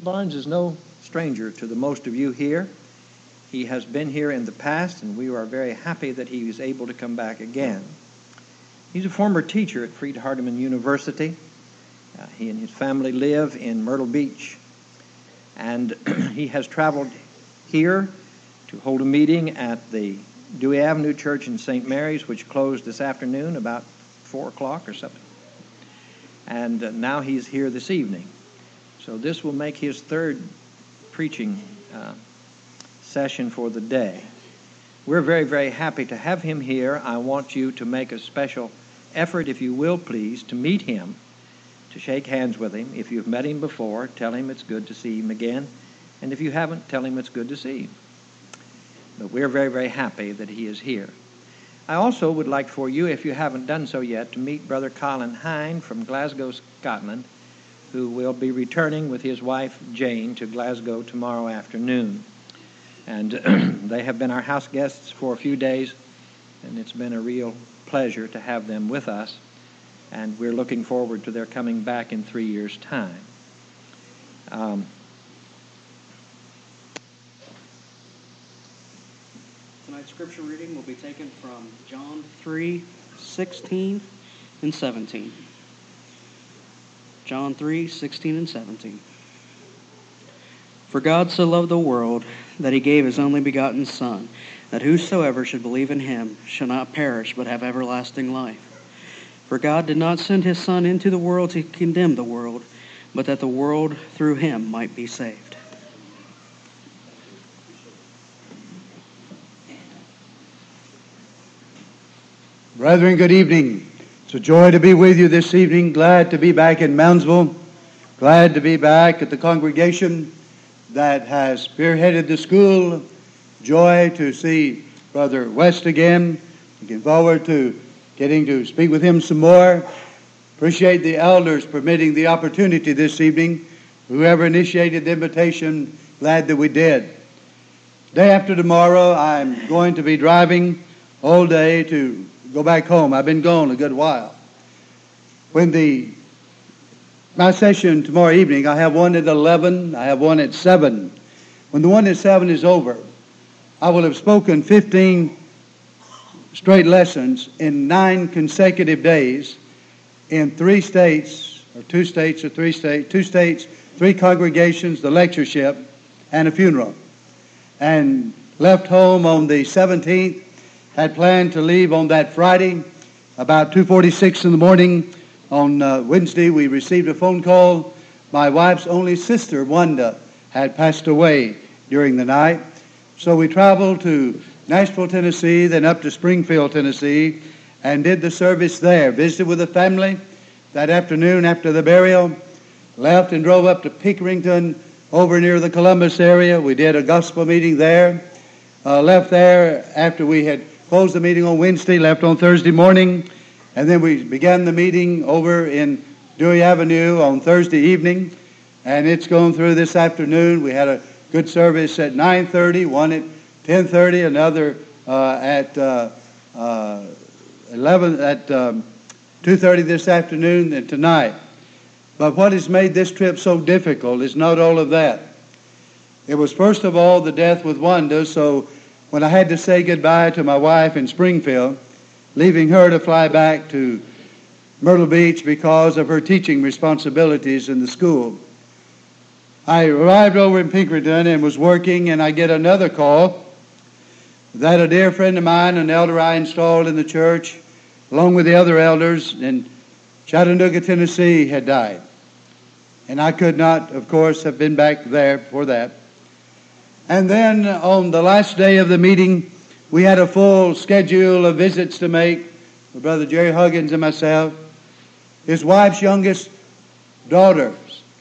Barnes is no stranger to the most of you here. He has been here in the past, and we are very happy that he is able to come back again. He's a former teacher at Freed-Hardeman University. He and his family live in Myrtle Beach, and he has traveled here to hold a meeting at the Dewey Avenue Church in St. Mary's, which closed this afternoon about 4 o'clock or something. And now he's here this evening. So this will make his third preaching session for the day. We're very, very happy to have him here. I want you to make a special effort, if you will, please, to meet him, to shake hands with him. If you've met him before, tell him it's good to see him again. And if you haven't, tell him it's good to see him. But we're very, very happy that he is here. I also would like for you, if you haven't done so yet, to meet Brother Colin Hine from Glasgow, Scotland, who will be returning with his wife Jane to Glasgow tomorrow afternoon. And they have been our house guests for a few days, and it's been a real pleasure to have them with us. And we're looking forward to their coming back in 3 years' time. Tonight's scripture reading will be taken from John 3:16 and 17. John 3:16 and 17. For God so loved the world that he gave his only begotten Son, that whosoever should believe in him shall not perish but have everlasting life. For God did not send his Son into the world to condemn the world, but that the world through him might be saved. Brethren, good evening. It's a joy to be with you this evening. Glad to be back in Moundsville. Glad to be back at the congregation that has spearheaded the school. Joy to see Brother West again. Looking forward to getting to speak with him some more. Appreciate the elders permitting the opportunity this evening. Whoever initiated the invitation, glad that we did. Day after tomorrow, I'm going to be driving all day to go back home. I've been gone a good while. My session tomorrow evening, I have one at 11, I have one at 7. When the one at 7 is over, I will have spoken 15 straight lessons in 9 consecutive days in 3 states, or 2 states, or 3 states, 2 states, 3 congregations, the lectureship, and a funeral. And left home on the 17th, had planned to leave on that Friday, about 2:46 in the morning. On Wednesday, we received a phone call. My wife's only sister, Wanda, had passed away during the night. So we traveled to Nashville, Tennessee, then up to Springfield, Tennessee, and did the service there. Visited with the family that afternoon after the burial. Left and drove up to Pickerington, over near the Columbus area. We did a gospel meeting there. Left there after we had closed the meeting on Wednesday, left on Thursday morning, and then we began the meeting over in Dewey Avenue on Thursday evening, and it's going through this afternoon. We had a good service at 9:30, one at 10:30, another at 2:30 this afternoon and tonight. But what has made this trip so difficult is not all of that. It was first of all the death with Wanda, so when I had to say goodbye to my wife in Springfield, leaving her to fly back to Myrtle Beach because of her teaching responsibilities in the school, I arrived over in Pinkerton and was working, and I get another call that a dear friend of mine, an elder I installed in the church, along with the other elders in Chattanooga, Tennessee, had died. And I could not, of course, have been back there for that. And then on the last day of the meeting, we had a full schedule of visits to make with Brother Jerry Huggins and myself. His wife's youngest daughter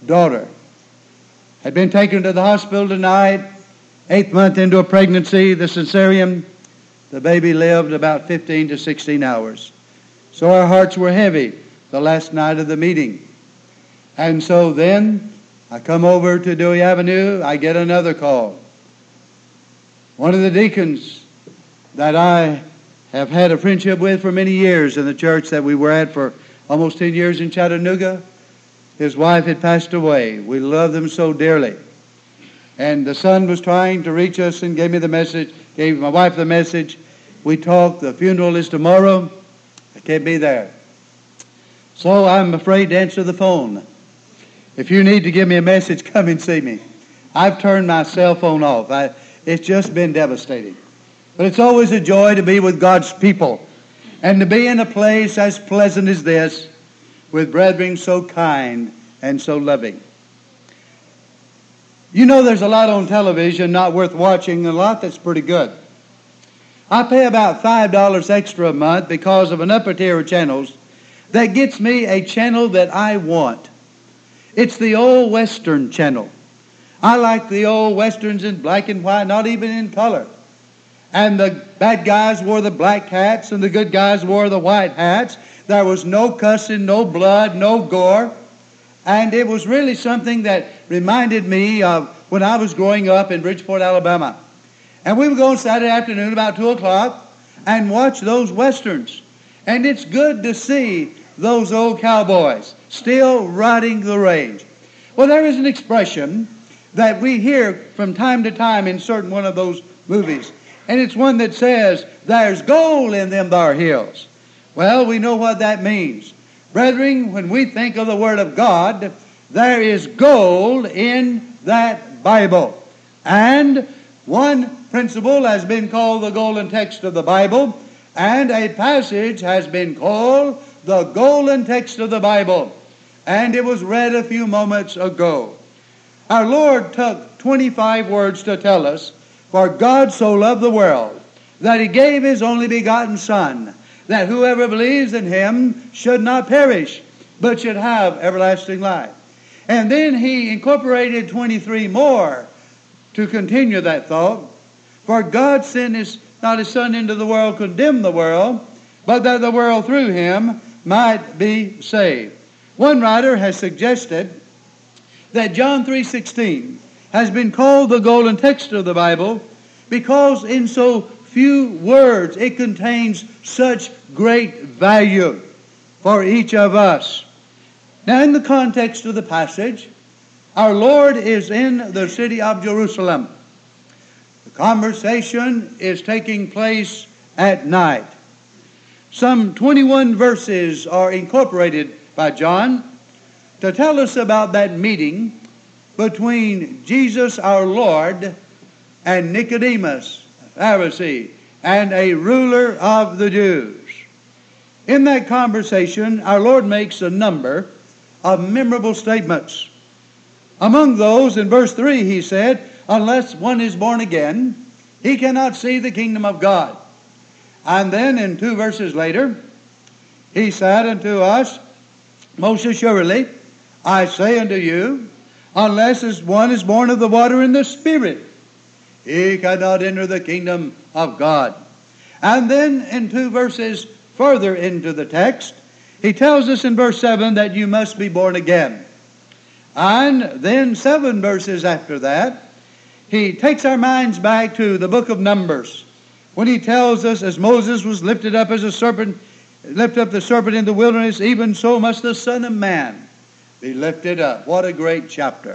had been taken to the hospital tonight, 8th month into a pregnancy, the cesarean. The baby lived about 15 to 16 hours. So our hearts were heavy the last night of the meeting. And so then I come over to Dewey Avenue, I get another call. One of the deacons that I have had a friendship with for many years in the church that we were at for almost 10 years in Chattanooga, His wife had passed away. We loved them so dearly. And the son was trying to reach us and gave me the message, gave my wife the message. We talked. The funeral is tomorrow. I can't be there. So I'm afraid to answer the phone. If you need to give me a message, come and see me. I've turned my cell phone off. It's just been devastating. But it's always a joy to be with God's people and to be in a place as pleasant as this with brethren so kind and so loving. You know there's a lot on television not worth watching, and a lot that's pretty good. I pay about $5 extra a month because of an upper tier of channels that gets me a channel that I want. It's the old Western channel. I like the old Westerns in black and white, not even in color. And the bad guys wore the black hats and the good guys wore the white hats. There was no cussing, no blood, no gore. And it was really something that reminded me of when I was growing up in Bridgeport, Alabama. And we would go on Saturday afternoon about 2 o'clock and watch those Westerns. And it's good to see those old cowboys still riding the range. Well, there is an expression that we hear from time to time in certain one of those movies. And it's one that says, "There's gold in them thar hills." Well, we know what that means. Brethren, when we think of the Word of God, there is gold in that Bible. And one principle has been called the golden text of the Bible, and a passage has been called the golden text of the Bible. And it was read a few moments ago. Our Lord took 25 words to tell us, "For God so loved the world, that He gave His only begotten Son, that whoever believes in Him should not perish, but should have everlasting life." And then He incorporated 23 more to continue that thought. "For God sent not His Son into the world to condemn the world, but that the world through Him might be saved." One writer has suggested that John 3:16 has been called the golden text of the Bible because in so few words it contains such great value for each of us. Now, in the context of the passage, our Lord is in the city of Jerusalem. The conversation is taking place at night. Some 21 verses are incorporated by John to tell us about that meeting between Jesus our Lord and Nicodemus, a Pharisee, and a ruler of the Jews. In that conversation, our Lord makes a number of memorable statements. Among those, in verse 3, He said, "Unless one is born again, he cannot see the kingdom of God." And then in 2 verses later, He said unto us, "Most assuredly, I say unto you, unless one is born of the water and the Spirit, he cannot enter the kingdom of God." And then in 2 verses further into the text, He tells us in verse 7 that you must be born again. And then 7 verses after that, He takes our minds back to the book of Numbers, when He tells us, as Moses was lifted up as a serpent, lift up the serpent in the wilderness, even so must the Son of Man be lifted up. What a great chapter.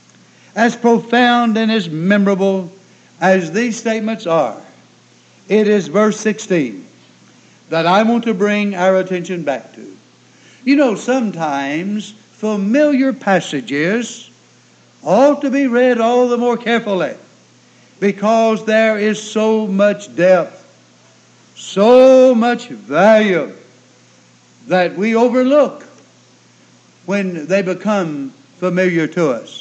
As profound and as memorable as these statements are, it is verse 16 that I want to bring our attention back to. You know, sometimes familiar passages ought to be read all the more carefully because there is so much depth, so much value that we overlook when they become familiar to us.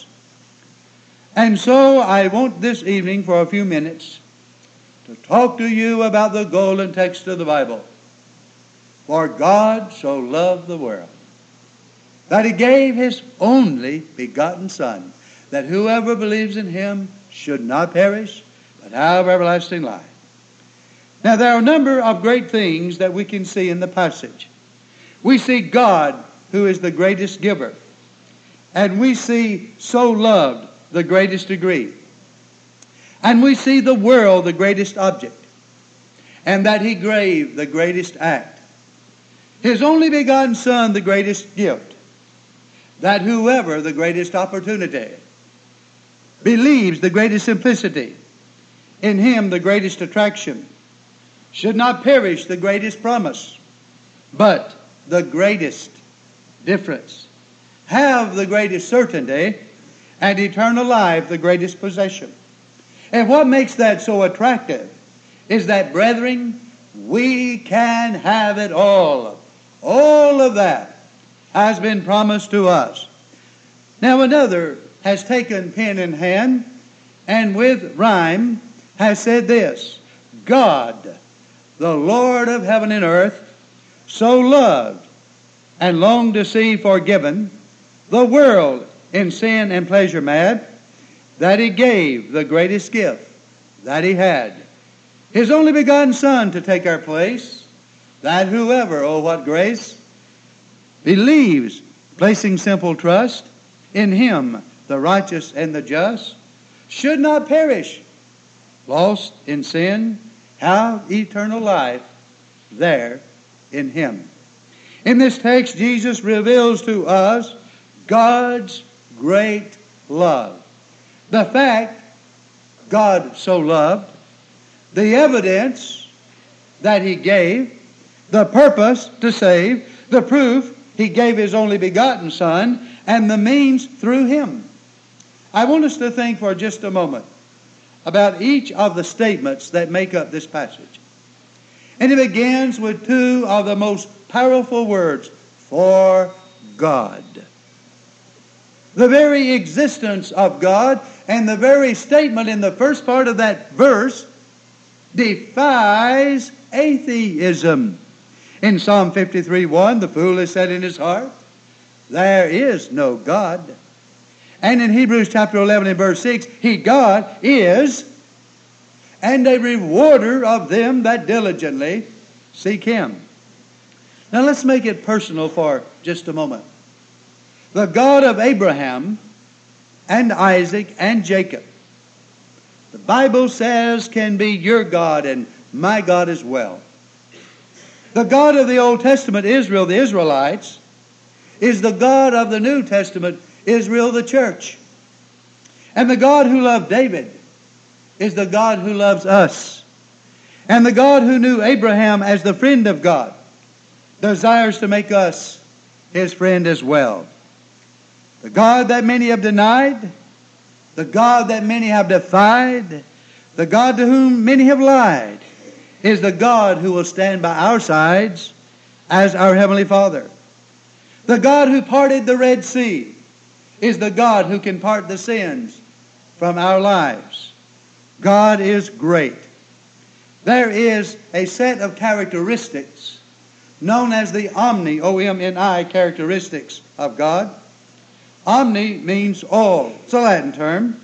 And so I want this evening for a few minutes to talk to you about the golden text of the Bible. For God so loved the world that He gave His only begotten Son, that whoever believes in Him should not perish, but have everlasting life. Now, there are a number of great things that we can see in the passage. We see God, who is the greatest giver, and we see so loved, the greatest degree. And we see the world, the greatest object, and that He gave the greatest act. His only begotten Son, the greatest gift. that whoever, the greatest opportunity, believes the greatest simplicity, in him the greatest attraction, should not perish the greatest promise, but the greatest difference, have the greatest certainty, and eternal life the greatest possession. And what makes that so attractive is that, brethren, we can have it all. All of that has been promised to us. Now another has taken pen in hand and with rhyme has said this: God, the Lord of heaven and earth, so loved and longed to see forgiven the world in sin and pleasure mad, that he gave the greatest gift that he had, his only begotten Son, to take our place, that whoever, oh what grace, believes, placing simple trust in him, the righteous and the just, should not perish, lost in sin, have eternal life there in him. In this text, Jesus reveals to us God's great love. The fact God so loved, the evidence that he gave, the purpose to save, the proof he gave his only begotten Son, and the means through him. I want us to think for just a moment about each of the statements that make up this passage. And it begins with two of the most powerful words: for God. The very existence of God and the very statement in the first part of that verse defies atheism. In Psalm 53:1, the fool has said in his heart, there is no God. And in Hebrews chapter 11 and verse 6, he, God, is and a rewarder of them that diligently seek him. Now let's make it personal for just a moment. The God of Abraham and Isaac and Jacob, the Bible says, can be your God and my God as well. The God of the Old Testament, Israel, the Israelites, is the God of the New Testament, Israel, the church. And the God who loved David is the God who loves us. And the God who knew Abraham as the friend of God desires to make us his friend as well. The God that many have denied, the God that many have defied, the God to whom many have lied, is the God who will stand by our sides as our Heavenly Father. The God who parted the Red Sea is the God who can part the sins from our lives. God is great. There is a set of characteristics known as the omni, O-M-N-I, characteristics of God. Omni means all. It's a Latin term.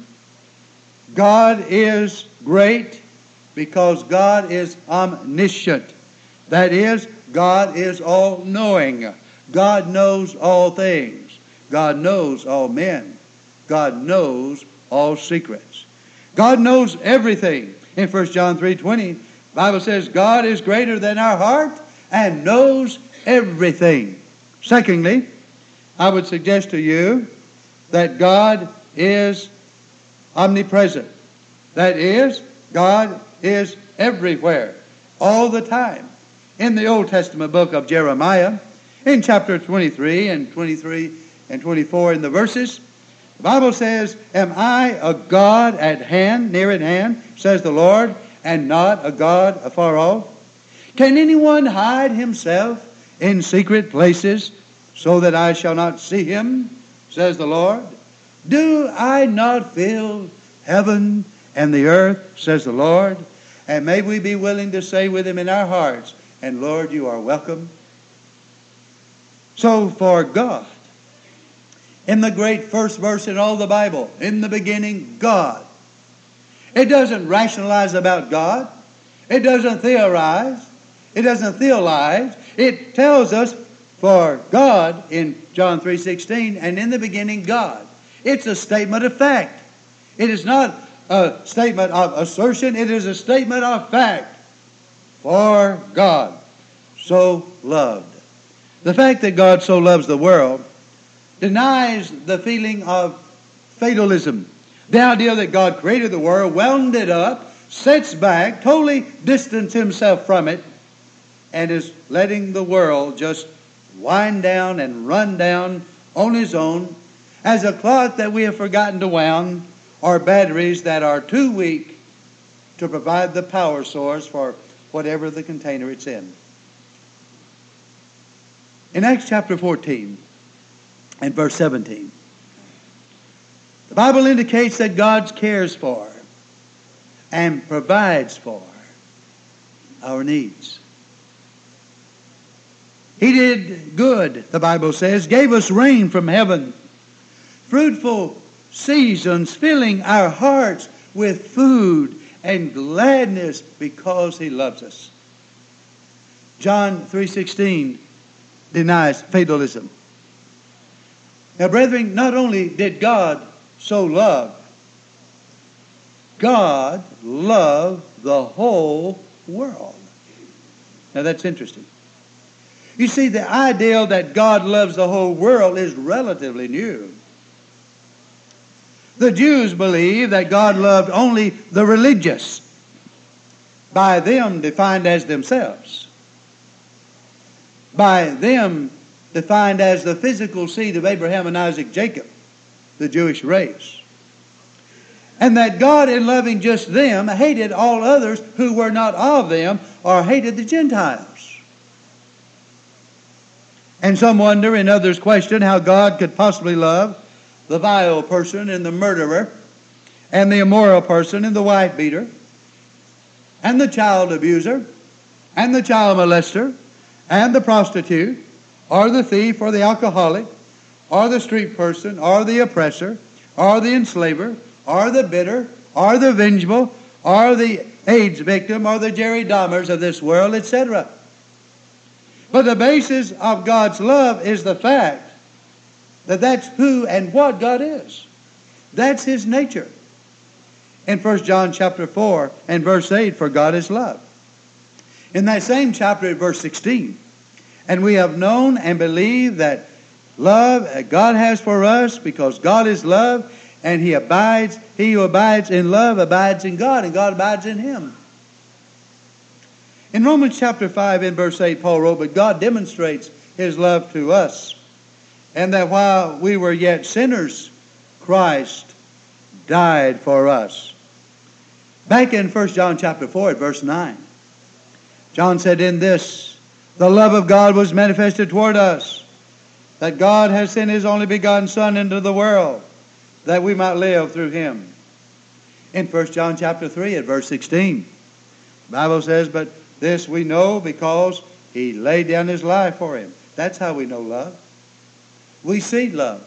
God is great because God is omniscient. That is, God is all-knowing. God knows all things. God knows all men. God knows all secrets. God knows everything. In 1 John 3:20, the Bible says, God is greater than our heart and knows everything. Secondly, I would suggest to you that God is omnipresent. That is, God is everywhere, all the time. In the Old Testament book of Jeremiah, in chapter 23 and 24 in the verses, the Bible says, am I a God at hand, near at hand, says the Lord, and not a God afar off? Can anyone hide himself in secret places so that I shall not see him, says the Lord? Do I not fill heaven and the earth, says the Lord? And may we be willing to say with him in our hearts, and Lord, you are welcome. So for God, in the great first verse in all the Bible, in the beginning, God. It doesn't rationalize about God. It doesn't theorize. It doesn't theologize. It tells us for God in John 3:16, and in the beginning, God. It's a statement of fact. It is not a statement of assertion. It is a statement of fact. For God so loved. The fact that God so loves the world denies the feeling of fatalism. The idea that God created the world, wound it up, sits back, totally distanced himself from it, and is letting the world just wind down and run down on his own as a clock that we have forgotten to wound, or batteries that are too weak to provide the power source for whatever the container it's in. In Acts chapter 14 and verse 17, the Bible indicates that God cares for and provides for our needs. He did good, the Bible says, gave us rain from heaven, fruitful seasons, filling our hearts with food and gladness because He loves us. John 3:16 denies fatalism. Now, brethren, not only did God so love, God loved the whole world. Now, that's interesting. You see, the idea that God loves the whole world is relatively new. The Jews believe that God loved only the religious, by them defined as themselves, by them defined as the physical seed of Abraham and Isaac, Jacob, the Jewish race. And that God, in loving just them, hated all others who were not of them, or hated the Gentiles. And some wonder and others question how God could possibly love the vile person and the murderer and the immoral person and the wife beater and the child abuser and the child molester and the prostitute or the thief or the alcoholic or the street person or the oppressor or the enslaver or the bitter or the vengeful or the AIDS victim or the Jerry Dahmers of this world, etc. But the basis of God's love is the fact that that's who and what God is. That's His nature. In 1 John chapter 4 and verse 8, for God is love. In that same chapter at verse 16, and we have known and believed that love God has for us because God is love, and He who abides in love abides in God, and God abides in him. In Romans chapter 5 and verse 8, Paul wrote, but God demonstrates His love to us, and that while we were yet sinners, Christ died for us. Back in 1 John chapter 4 at verse 9, John said, in this, the love of God was manifested toward us, that God has sent His only begotten Son into the world, that we might live through Him. In 1 John chapter 3 at verse 16, the Bible says, but this we know because He laid down His life for Him. That's how we know love. We see love.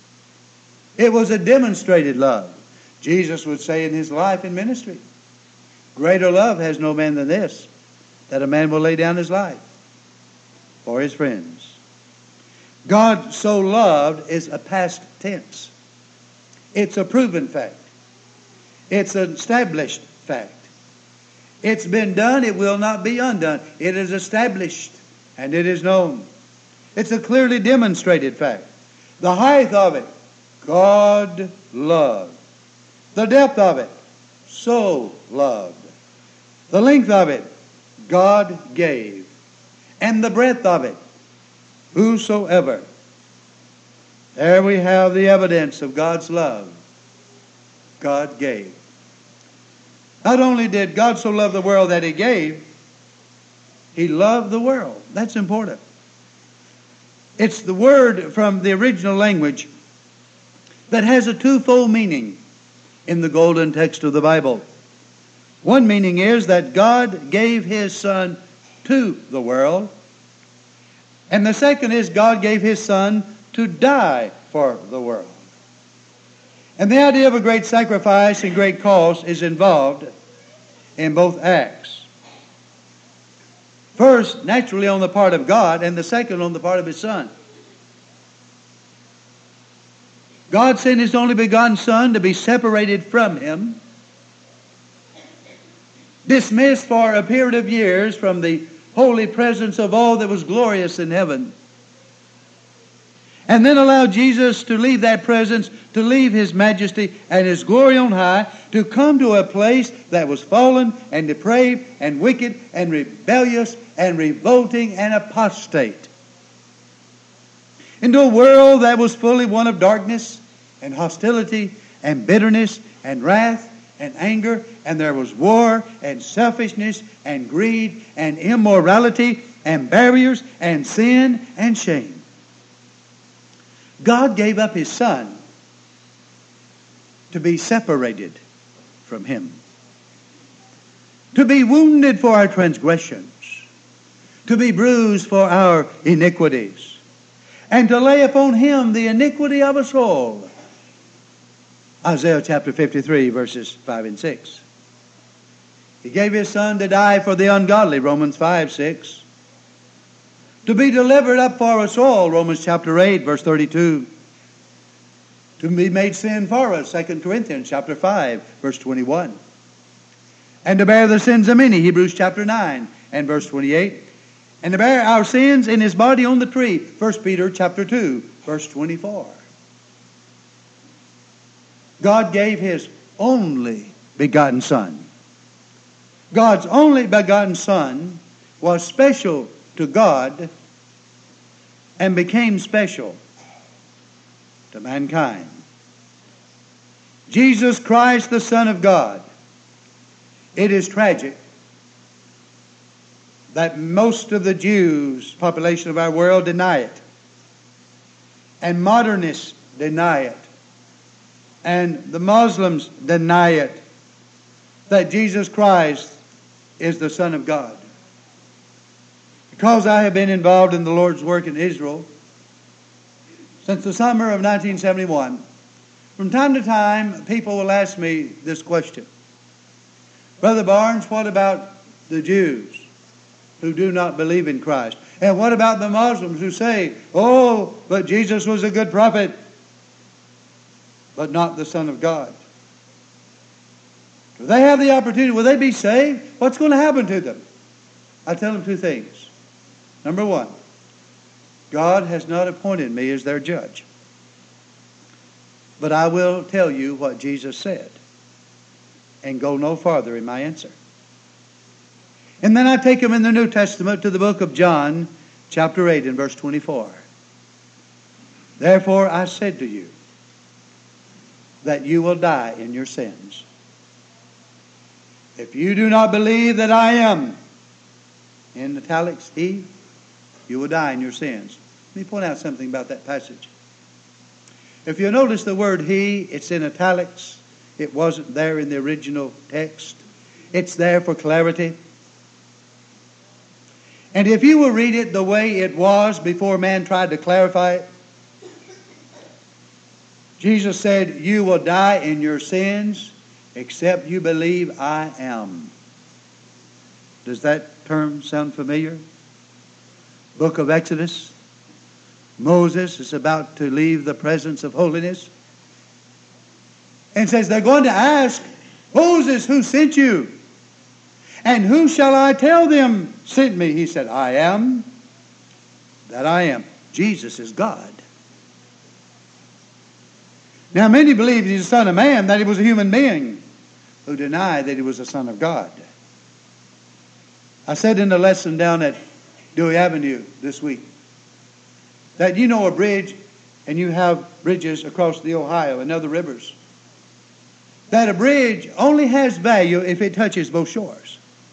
It was a demonstrated love. Jesus would say in His life and ministry, greater love has no man than this, that a man will lay down his life for his friends. God so loved is a past tense. It's a proven fact. It's an established fact. It's been done, it will not be undone. It is established and it is known. It's a clearly demonstrated fact. The height of it, God loved. The depth of it, so loved. The length of it, God gave. And the breadth of it, whosoever. There we have the evidence of God's love. God gave. Not only did God so love the world that He gave, He loved the world. That's important. It's the word from the original language that has a twofold meaning in the golden text of the Bible. One meaning is that God gave His Son to the world. And the second is God gave His Son to die for the world. And the idea of a great sacrifice and great cost is involved in both acts. First, naturally on the part of God, and the second on the part of His Son. God sent His only begotten Son to be separated from Him, dismissed for a period of years from the holy presence of all that was glorious in heaven, and then allow Jesus to leave that presence, to leave His majesty and His glory on high, to come to a place that was fallen and depraved and wicked and rebellious and revolting and apostate. Into a world that was fully one of darkness and hostility and bitterness and wrath and anger, and there was war and selfishness and greed and immorality and barriers and sin and shame. God gave up His Son to be separated from Him, to be wounded for our transgressions, to be bruised for our iniquities, and to lay upon Him the iniquity of us all. Isaiah chapter 53, verses 5 and 6. He gave His Son to die for the ungodly, Romans 5, 6. To be delivered up for us all, Romans chapter 8, verse 32. To be made sin for us, 2 Corinthians chapter 5, verse 21. And to bear the sins of many, Hebrews chapter 9 and verse 28. And to bear our sins in His body on the tree, 1 Peter chapter 2, verse 24. God gave His only begotten Son. God's only begotten Son was special to God and became special to mankind. Jesus Christ, the Son of God. It is tragic that most of the Jews, population of our world, deny it. And modernists deny it. And the Muslims deny it, that Jesus Christ is the Son of God. Because I have been involved in the Lord's work in Israel since the summer of 1971, from time to time people will ask me this question. Brother Barnes, what about the Jews who do not believe in Christ? And what about the Muslims who say, oh, but Jesus was a good prophet, but not the Son of God? Do they have the opportunity? Will they be saved? What's going to happen to them? I tell them two things. Number one, God has not appointed me as their judge. But I will tell you what Jesus said and go no farther in my answer. And then I take them in the New Testament to the book of John, chapter 8 and verse 24. Therefore I said to you that you will die in your sins. If you do not believe that I am, in italics, He, you will die in your sins. Let me point out something about that passage. If you notice the word He, it's in italics. It wasn't there in the original text. It's there for clarity. And if you will read it the way it was before man tried to clarify it, Jesus said, you will die in your sins except you believe I am. Does that term sound familiar? Book of Exodus. Moses is about to leave the presence of holiness and says they're going to ask, Moses, who sent you? And who shall I tell them sent me? He said, I am that I am. Jesus is God. Now many believe He's the Son of Man, that He was a human being, who deny that He was the Son of God. I said in the lesson down at Dewey Avenue this week that you know a bridge, and you have bridges across the Ohio and other rivers, that a bridge only has value if it touches both shores.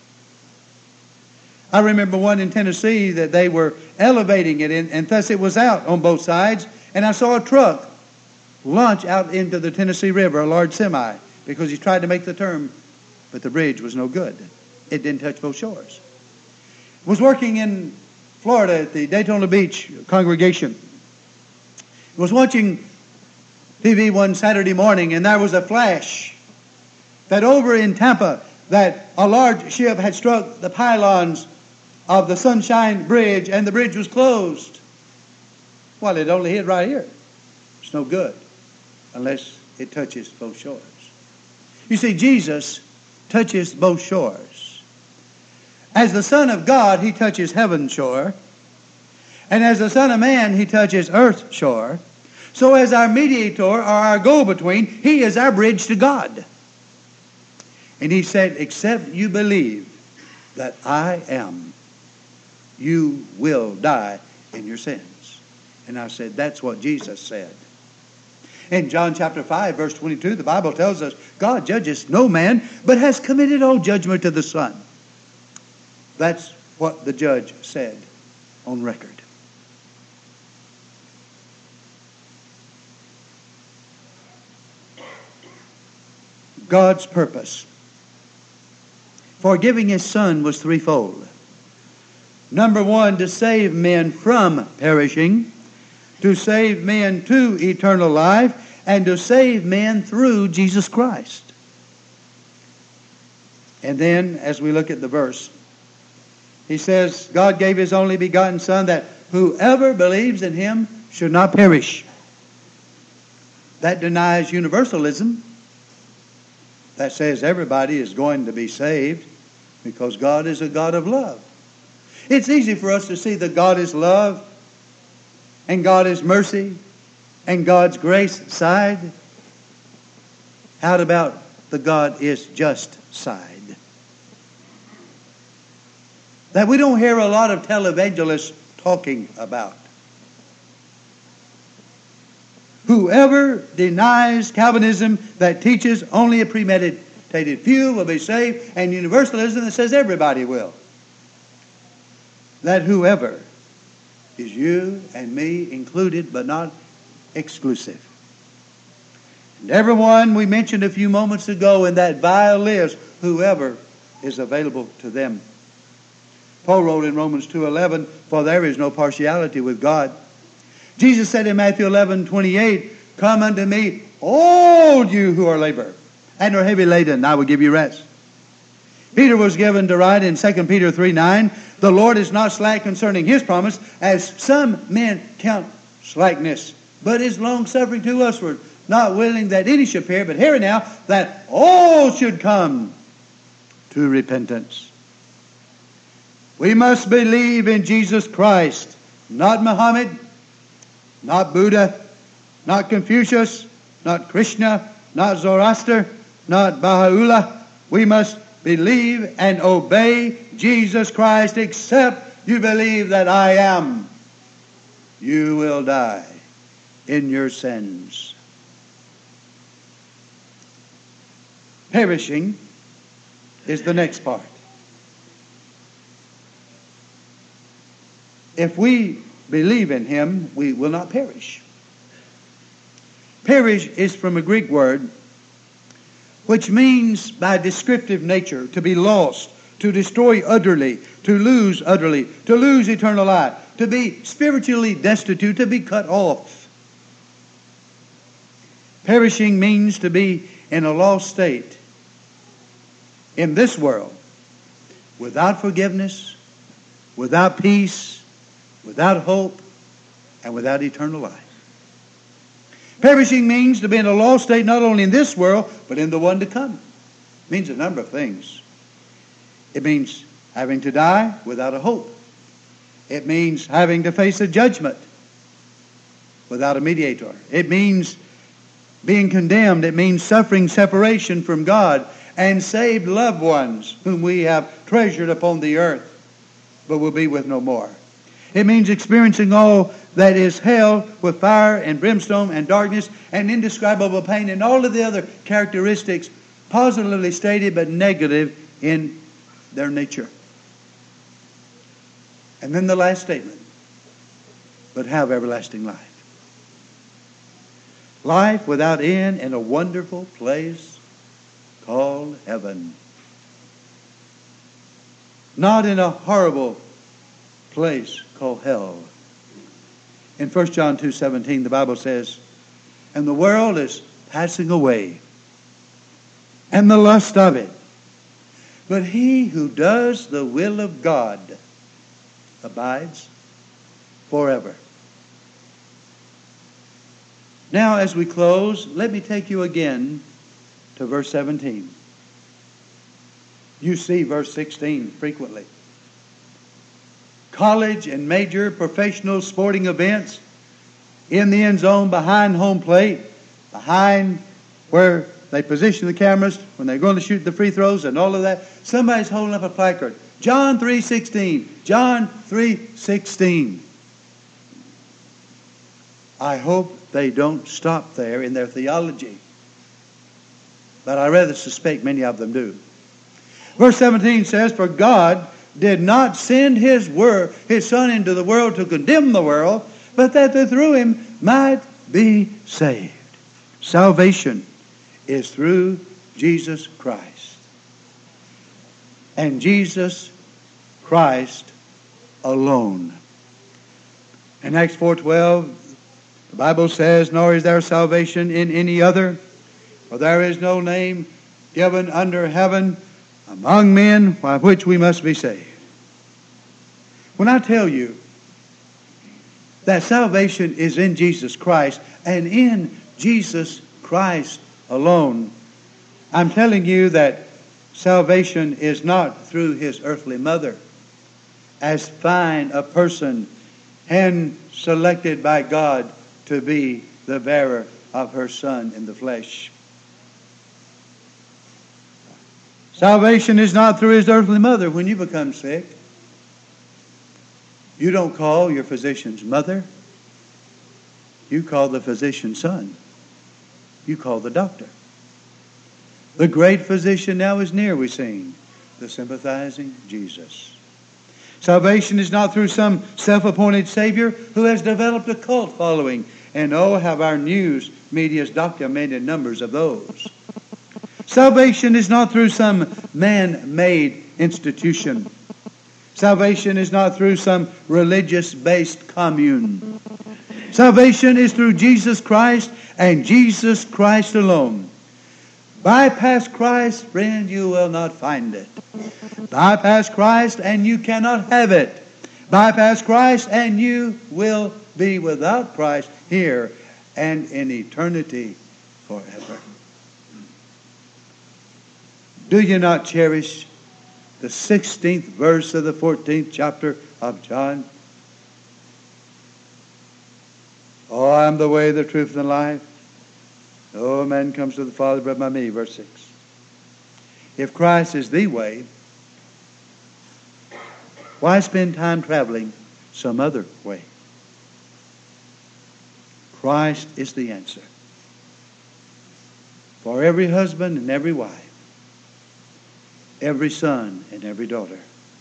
I remember one in Tennessee that they were elevating it, and thus it was out on both sides, and I saw a truck launch out into the Tennessee River, a large semi, because he tried to make the turn, but the bridge was no good. It didn't touch both shores. I was working in Florida at the Daytona Beach congregation. I was watching TV one Saturday morning, and there was a flash that over in Tampa that a large ship had struck the pylons of the Sunshine Bridge, and the bridge was closed. Well, it only hit right here. It's no good unless it touches both shores. You see, Jesus touches both shores. As the Son of God, He touches heaven's shore. And as the Son of Man, he touches earth's shore. So as our mediator or our go-between, he is our bridge to God. And he said, except you believe that I am, you will die in your sins. And I said, that's what Jesus said. In John chapter 5, verse 22, the Bible tells us, God judges no man, but has committed all judgment to the Son. That's what the judge said on record. God's purpose for giving His Son was threefold. Number one, to save men from perishing, to save men to eternal life, and to save men through Jesus Christ. And then, as we look at the verse, he says, God gave His only begotten Son that whoever believes in Him should not perish. That denies universalism. That says everybody is going to be saved because God is a God of love. It's easy for us to see that God is love and God is mercy and God's grace side. How about the God is just side? That we don't hear a lot of televangelists talking about. Whoever denies Calvinism that teaches only a premeditated few will be saved, and universalism that says everybody will. That whoever is you and me included, but not exclusive. And everyone we mentioned a few moments ago in that vile list, whoever is available to them. Paul wrote in Romans 2:11, for there is no partiality with God. Jesus said in Matthew 11:28, come unto me, all you who are labor and are heavy laden, I will give you rest. Peter was given to write in 2 Peter 3:9, the Lord is not slack concerning His promise, as some men count slackness, but is long-suffering to usward, not willing that any should perish, but hearing now that all should come to repentance. We must believe in Jesus Christ, not Muhammad, not Buddha, not Confucius, not Krishna, not Zoroaster, not Baha'u'llah. We must believe and obey Jesus Christ. Except you believe that I am, you will die in your sins. Perishing is the next part. If we believe in Him, we will not perish. Perish is from a Greek word which means by descriptive nature to be lost, to destroy utterly, to lose eternal life, to be spiritually destitute, to be cut off. Perishing means to be in a lost state in this world, without forgiveness, without peace, without hope, and without eternal life. Perishing means to be in a lost state not only in this world, but in the one to come. It means a number of things. It means having to die without a hope. It means having to face a judgment without a mediator. It means being condemned. It means suffering separation from God and saved loved ones whom we have treasured upon the earth, but will be with no more. It means experiencing all that is hell with fire and brimstone and darkness and indescribable pain and all of the other characteristics positively stated but negative in their nature. And then the last statement, but have everlasting life. Life without end in a wonderful place called heaven. Not in a horrible place called hell. In 1 John 2:17, the Bible says, and the world is passing away, and the lust of it. But he who does the will of God abides forever. Now, as we close, let me take you again to verse 17. You see verse 16 frequently. college and major professional sporting events, in the end zone, behind home plate, behind where they position the cameras when they're going to shoot the free throws and all of that, somebody's holding up a placard. John 3:16. John 3:16. I hope they don't stop there in their theology, but I rather suspect many of them do. Verse 17 says, "For God did not send His Son into the world to condemn the world, but that through Him might be saved." Salvation is through Jesus Christ. And Jesus Christ alone. In Acts 4:12, the Bible says, "Nor is there salvation in any other, for there is no name given under heaven among men by which we must be saved." When I tell you that salvation is in Jesus Christ and in Jesus Christ alone, I'm telling you that salvation is not through His earthly mother, as fine a person hand selected by God to be the bearer of her Son in the flesh. Salvation is not through His earthly mother. When you become sick, you don't call your physician's mother. You call the physician's son. You call the doctor. The great physician now is near, we sing. The sympathizing Jesus. Salvation is not through some self-appointed Savior who has developed a cult following. And oh, have our news media's documented numbers of those. Salvation is not through some man-made institution. Salvation is not through some religious-based commune. Salvation is through Jesus Christ and Jesus Christ alone. Bypass Christ, friend, you will not find it. Bypass Christ and you cannot have it. Bypass Christ and you will be without Christ here and in eternity forever. Do you not cherish the 16th verse of the 14th chapter of John? "Oh, I am the way, the truth, and the life. No man comes to the Father but by me." Verse 6. If Christ is the way, why spend time traveling some other way? Christ is the answer. For every husband and every wife, every son and every daughter,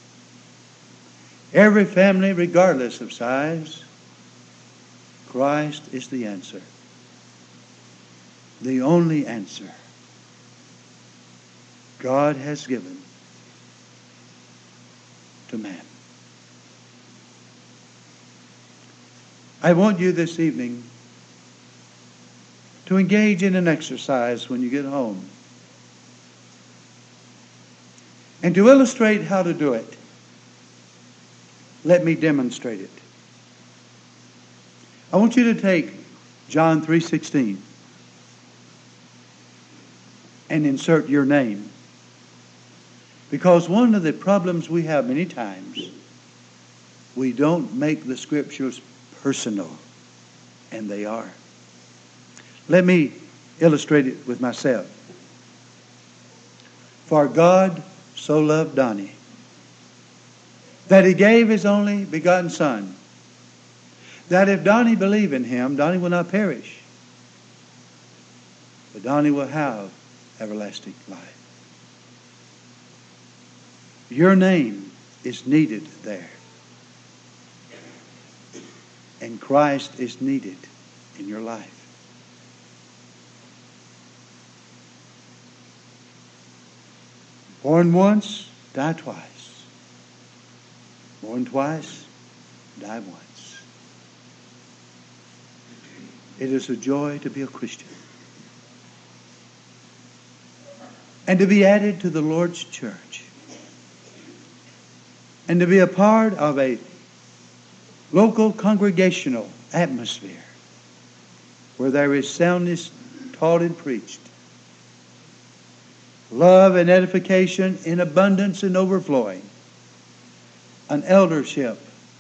every family regardless of size, Christ is the answer. The only answer God has given to man. I want you this evening to engage in an exercise when you get home. And to illustrate how to do it, let me demonstrate it. I want you to take John 3:16 and insert your name. Because one of the problems we have many times, we don't make the Scriptures personal, and they are. Let me illustrate it with myself. For God so loved Donnie that He gave His only begotten Son, that if Donnie believe in Him, Donnie will not perish, but Donnie will have everlasting life. Your name is needed there. And Christ is needed in your life. Born once, die twice. Born twice, die once. It is a joy to be a Christian and to be added to the Lord's church and to be a part of a local congregational atmosphere where there is soundness taught and preached, love and edification in abundance and overflowing, an eldership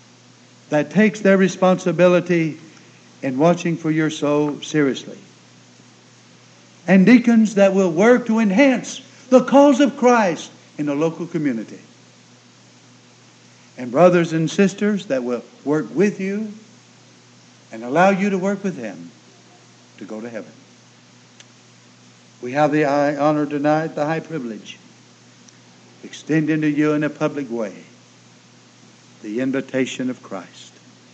that takes their responsibility in watching for your soul seriously. And deacons that will work to enhance the cause of Christ in the local community. And brothers and sisters that will work with you and allow you to work with them to go to heaven. We have the honor tonight, the high privilege, extending to you in a public way the invitation of Christ.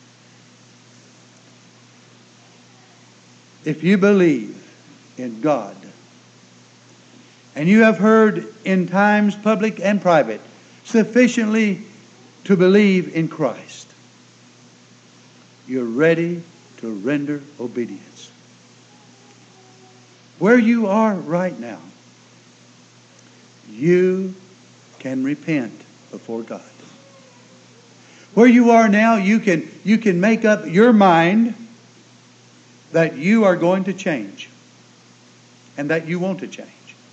If you believe in God, and you have heard in times public and private sufficiently to believe in Christ, you're ready to render obedience. Where you are right now, you can repent before God. Where you are now, you can make up your mind that you are going to change and that you want to change.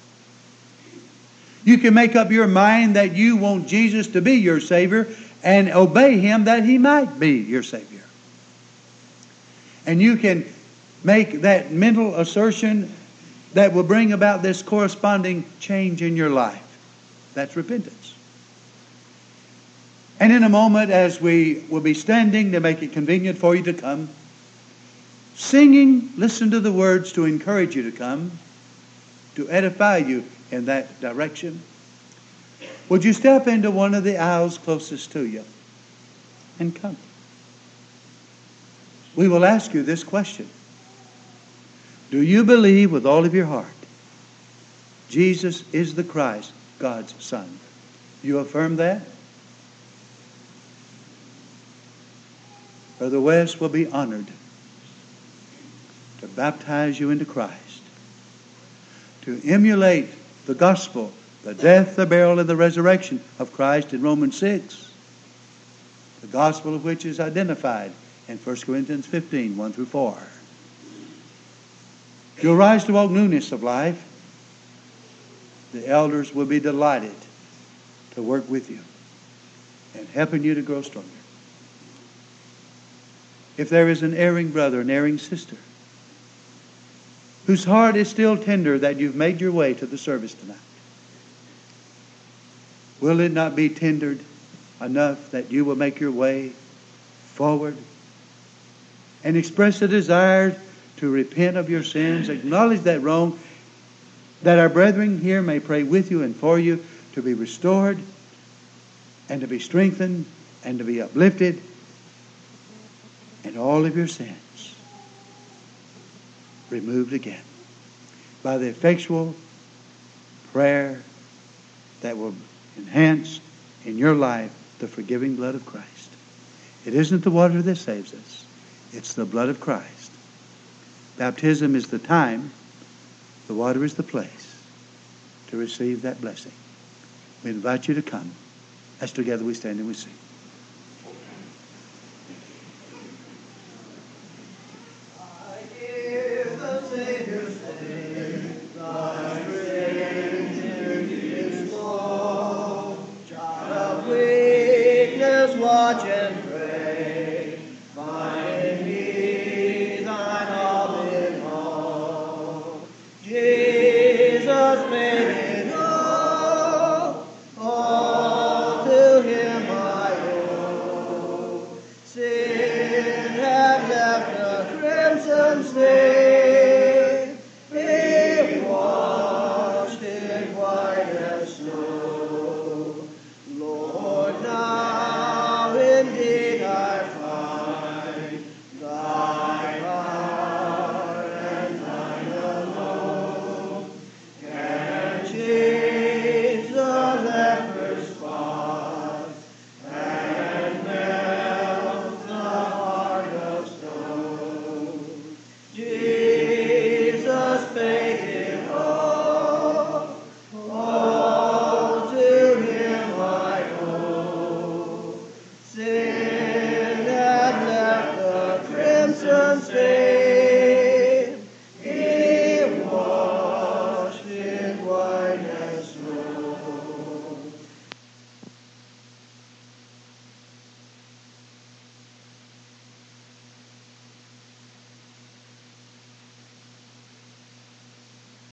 You can make up your mind that you want Jesus to be your Savior and obey Him that He might be your Savior. And you can make that mental assertion that will bring about this corresponding change in your life. That's repentance. And in a moment, as we will be standing to make it convenient for you to come, singing, listen to the words to encourage you to come, to edify you in that direction. Would you step into one of the aisles closest to you and come? We will ask you this question. Do you believe with all of your heart Jesus is the Christ, God's Son? You affirm that? Brother West will be honored to baptize you into Christ, to emulate the gospel, the death, the burial, and the resurrection of Christ in Romans 6, the gospel of which is identified in 1 Corinthians 15, 1 through 4. You'll rise to walk newness of life. The elders will be delighted to work with you and helping you to grow stronger. If there is an erring brother, an erring sister, whose heart is still tender that you've made your way to the service tonight, will it not be tendered enough that you will make your way forward and express a desire to repent of your sins, acknowledge that wrong, that our brethren here may pray with you and for you to be restored and to be strengthened and to be uplifted, and all of your sins removed again by the effectual prayer that will enhance in your life the forgiving blood of Christ. It isn't the water that saves us. It's the blood of Christ. Baptism is the time. The water is the place to receive that blessing. We invite you to come as together we stand and we sing. Watch and pray, find in me thine all in all. Jesus made